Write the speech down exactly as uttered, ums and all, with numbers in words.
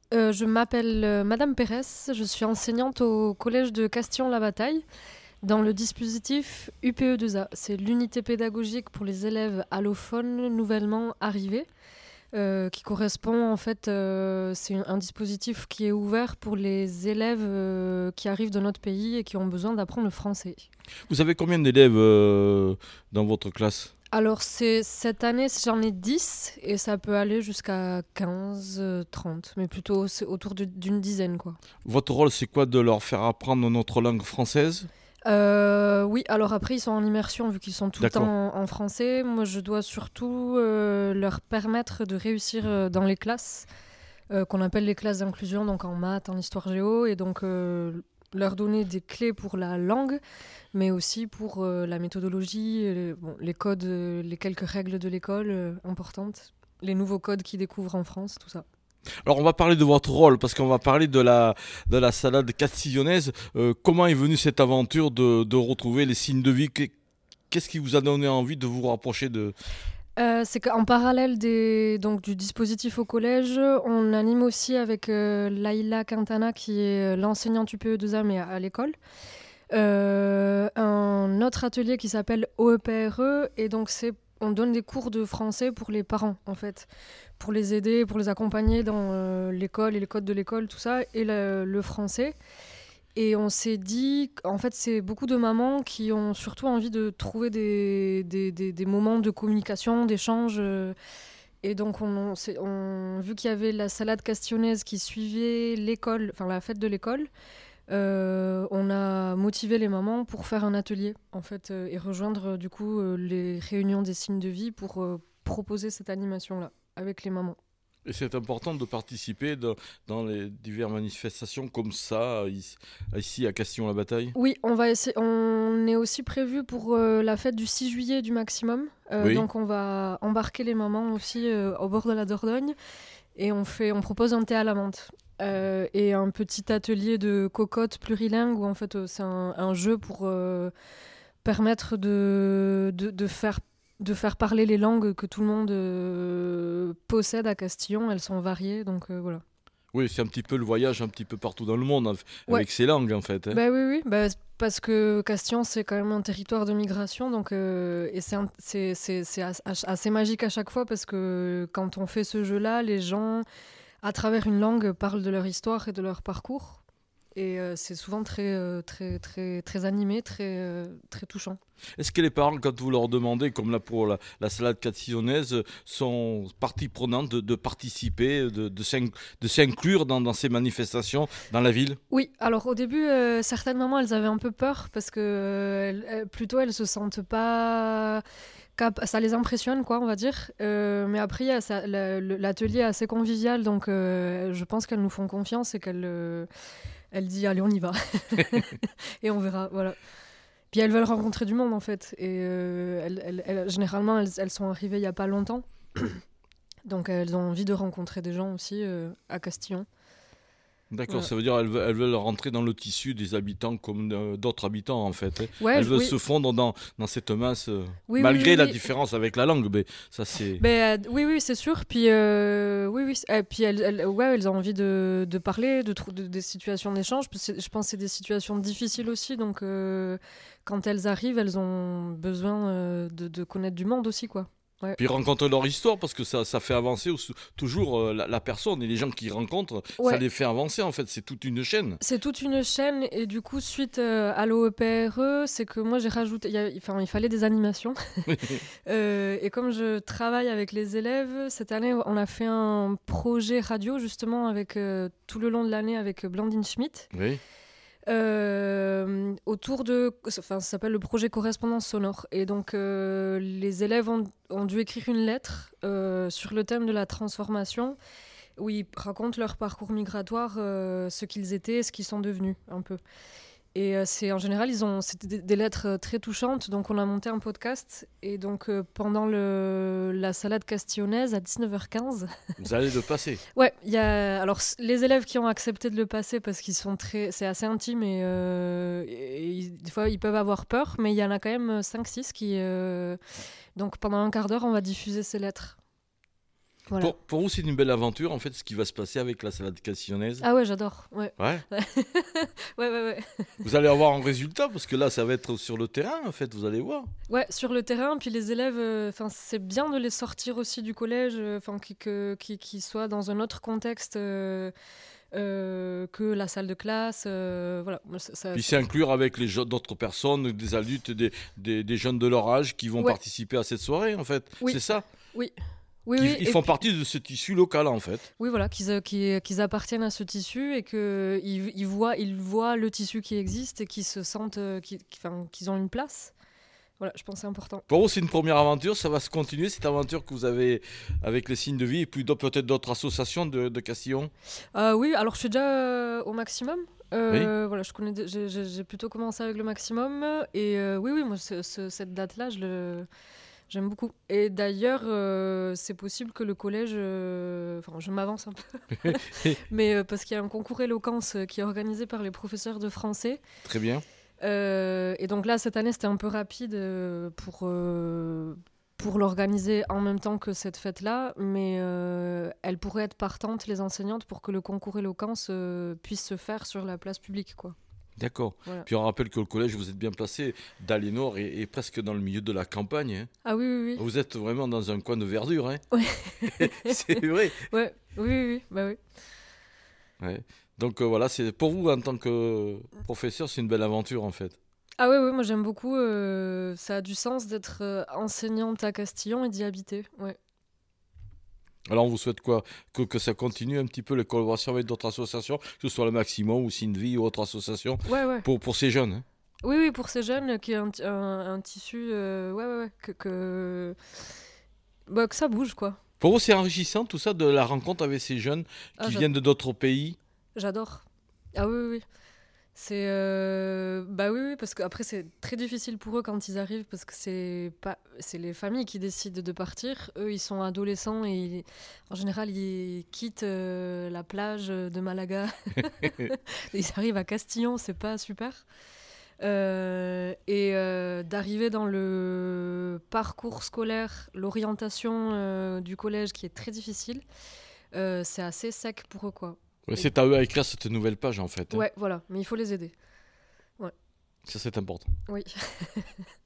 Euh, je m'appelle euh, Madame Pérez, je suis enseignante au collège de Castillon-la-Bataille dans le dispositif U P E deux A. C'est l'unité pédagogique pour les élèves allophones nouvellement arrivés, euh, qui correspond en fait, euh, c'est un, un dispositif qui est ouvert pour les élèves euh, qui arrivent de notre pays et qui ont besoin d'apprendre le français. Vous avez combien d'élèves euh, dans votre classe? Alors c'est, cette année j'en ai dix et ça peut aller jusqu'à quinze, euh, trente, mais plutôt c'est autour de- d'une dizaine quoi. Votre rôle, c'est quoi de leur faire apprendre notre langue française? Euh, oui, alors après, ils sont en immersion vu qu'ils sont tout le temps D'accord. en, en français. Moi, je dois surtout euh, leur permettre de réussir euh, dans les classes, euh, qu'on appelle les classes d'inclusion, donc en maths, en histoire géo, et donc euh, leur donner des clés pour la langue, mais aussi pour euh, la méthodologie, euh, bon, les codes, euh, les quelques règles de l'école euh, importantes, les nouveaux codes qu'ils découvrent en France, tout ça. Alors, on va parler de votre rôle, parce qu'on va parler de la, de la salade castillonnaise. Euh, comment est venue cette aventure de, de retrouver les signes de vie? Qu'est- Qu'est-ce qui vous a donné envie de vous rapprocher de... Euh, c'est qu'en parallèle des, donc, du dispositif au collège, on anime aussi avec euh, Laïla Quintana, qui est l'enseignante U P E deux A, mais à, à l'école, euh, un autre atelier qui s'appelle O E P R E. Et donc, c'est, on donne des cours de français pour les parents, en fait, pour les aider, pour les accompagner dans euh, l'école et les codes de l'école, tout ça, et le, le français. Et on s'est dit, en fait, c'est beaucoup de mamans qui ont surtout envie de trouver des, des, des, des moments de communication, d'échange. euh, Et donc, on, on, s'est- on- vu qu'il y avait la salade castionnaise qui suivait l'école, enfin la fête de l'école, euh, on a motivé les mamans pour faire un atelier, en fait, euh, et rejoindre euh, du coup euh, les réunions des signes de vie pour euh, proposer cette animation-là avec les mamans. Et c'est important de participer de- dans les diverses manifestations comme ça, ici, ici à Castillon-la-Bataille. Oui, on va essayer. On est aussi prévu pour euh, la fête du six juillet du maximum. Euh, Oui. donc on va embarquer les mamans aussi euh, au bord de la Dordogne et on fait, on propose un thé à la menthe. Euh, et un petit atelier de cocotte plurilingue où en fait euh, c'est un, un jeu pour euh, permettre de, de, de faire de faire parler les langues que tout le monde euh, possède à Castillon. Elles sont variées, donc euh, voilà. Oui, c'est un petit peu le voyage un petit peu partout dans le monde, en f- Ouais, avec ces langues en fait, hein. bah oui, oui, bah, parce que Castillon, c'est quand même un territoire de migration, donc, euh, et c'est un- c'est c'est- c'est as- as- assez magique à chaque fois parce que quand on fait ce jeu-là, les gens, à travers une langue, parlent de leur histoire et de leur parcours. Et euh, c'est souvent très, euh, très, très, très animé, très, euh, très touchant. Est-ce que les parents, quand vous leur demandez, comme là pour la, la salade castillonnaise, sont partie prenante de, de participer, de, de s'in- de s'inclure dans, dans ces manifestations dans la ville? Oui, alors au début, euh, certaines mamans, elles avaient un peu peur parce que euh, elles- elles- plutôt elles se sentent pas cap- ça les impressionne, quoi, on va dire. Euh, mais après, il y a ça- la- le- l'atelier est assez convivial, donc euh, je pense qu'elles nous font confiance et qu'elles euh, elles disent allez, on y va et on verra, voilà. Puis elles veulent rencontrer du monde en fait, et euh, elles, elles- elles- généralement elles, elles sont arrivées il y a pas longtemps, donc elles ont envie de rencontrer des gens aussi euh, à Castillon. D'accord, Voilà. ça veut dire qu'elles veulent, elles veulent rentrer dans le tissu des habitants comme euh, d'autres habitants en fait, hein. Ouais, Elles je- veulent oui, se fondre dans, dans cette masse, euh, oui, oui, oui, malgré la oui. différence avec la langue, mais ça c'est... Ben, euh, oui, oui, c'est sûr. Puis, euh, oui, oui. Et puis, elles, elles- ouais, elles ont envie de, de parler de, trou- de- des situations d'échange. Parce que Je pense que c'est des situations difficiles aussi. Donc, euh, quand elles arrivent, elles ont besoin euh, de, de connaître du monde aussi, quoi. Ouais. Puis rencontrer leur histoire parce que ça, ça fait avancer aussi- toujours euh, la, la personne et les gens qui rencontrent, ça Ouais. les fait avancer en fait, c'est toute une chaîne. C'est toute une chaîne. Et du coup, suite euh, à l'O E P R E, c'est que moi, j'ai rajouté. il y a- Enfin, il fallait des animations. Euh, et comme je travaille avec les élèves, cette année, on a fait un projet radio, justement, avec euh, tout le long de l'année avec Blandine Schmidt. Oui. Euh, autour de, enfin, ça s'appelle le projet correspondance sonore. Et donc, euh, les élèves ont, ont dû écrire une lettre euh, sur le thème de la transformation, où ils racontent leur parcours migratoire, euh, ce qu'ils étaient, ce qu'ils sont devenus, un peu. Et euh, c'est en général, ils ont, c'était des, des lettres euh, très touchantes. Donc, on a monté un podcast. Et donc, euh, pendant le, la salade castillonnaise à dix-neuf heures quinze, Vous allez le passer. ouais, il y a alors s- les élèves qui ont accepté de le passer parce qu'ils sont très, c'est assez intime et, euh, et ils- des fois ils peuvent avoir peur, mais il y en a quand même cinq six qui, euh, donc pendant un quart d'heure, on va diffuser ces lettres. Voilà. Pour, pour vous, c'est une belle aventure, en fait, ce qui va se passer avec la salade castillonnaise. Ah ouais, j'adore. Ouais. Ouais. ouais, ouais, ouais. Vous allez avoir un résultat, parce que là, ça va être sur le terrain, en fait, vous allez voir. Ouais, sur le terrain, puis les élèves, enfin, c'est bien de les sortir aussi du collège, enfin, qu'ils que, qui, qui soient dans un autre contexte euh, euh, que la salle de classe. Euh, voilà. Ça, ça, Puis ça... c'est inclure avec les jeunes- d'autres personnes, des adultes, des, des, des jeunes de leur âge qui vont Ouais. participer à cette soirée, en fait. Oui. C'est ça. Oui. Oui, Qui, oui, ils et font puis- partie de ce tissu local, en fait. Oui, voilà, qu'ils euh, qu'ils- qu'ils appartiennent à ce tissu et qu'ils ils voient, ils voient le tissu qui existe et qu'ils se sentent, euh, qu'ils enfin, qu'ils ont une place. Voilà, je pense que c'est important. Pour vous, c'est une première aventure. Ça va se continuer, cette aventure que vous avez avec les signes de vie et puis d'autres- peut-être d'autres associations de, de Castillon. Euh, oui, alors je suis déjà euh, au maximum. Euh, Voilà, je connais, j'ai- j'ai j'ai plutôt commencé avec le maximum et euh, oui, oui, moi ce- ce- cette date-là, je le, j'aime beaucoup. Et d'ailleurs, euh, c'est possible que le collège, euh, enfin, je m'avance un peu, mais euh, parce qu'il y a un concours éloquence euh, qui est organisé par les professeurs de français. Très bien. Euh, et donc là, cette année, c'était un peu rapide euh, pour, euh, pour l'organiser en même temps que cette fête-là, mais euh, elle pourrait être partante, les enseignantes, pour que le concours éloquence euh, puisse se faire sur la place publique, quoi. D'accord. Voilà. Puis on rappelle que le collège, vous êtes bien placé. D'Aliénor est, est presque dans le milieu de la campagne. Hein. Ah oui, oui, oui. Vous êtes vraiment dans un coin de verdure. Hein. Ouais. C'est vrai. Ouais, oui, oui, oui, bah oui. Ouais. Donc euh, voilà, c'est pour vous en tant que professeur, c'est une belle aventure en fait. Ah ouais, ouais, moi j'aime beaucoup. euh, ça a du sens d'être euh, enseignante à Castillon et d'y habiter. Ouais. Alors on vous souhaite quoi que, que ça continue un petit peu les collaborations avec d'autres associations, que ce soit le Maximum ou Sinvi ou autre association, Ouais, ouais. pour, pour ces jeunes. Hein. Oui, oui, pour ces jeunes, qui est un, un, un tissu. euh, ouais, ouais, ouais. Que, que... Bah, que ça bouge, quoi. Pour vous, c'est enrichissant tout ça de la rencontre avec ces jeunes qui Ah, j'a- viennent de d'autres pays. J'adore. Ah oui, oui, oui. C'est euh, bah oui, oui, parce qu'après c'est très difficile pour eux quand ils arrivent parce que c'est pas c'est les familles qui décident de partir. Eux, ils sont adolescents et ils- en général ils quittent euh, la plage de Malaga. Ils arrivent à Castillon, c'est pas super. Euh, et euh, d'arriver dans le parcours scolaire, l'orientation euh, du collège qui est très difficile, euh, c'est assez sec pour eux, quoi. Ouais, c'est à eux à écrire cette nouvelle page en fait. Hein. Ouais, voilà, mais il faut les aider. Ça c'est important. Oui.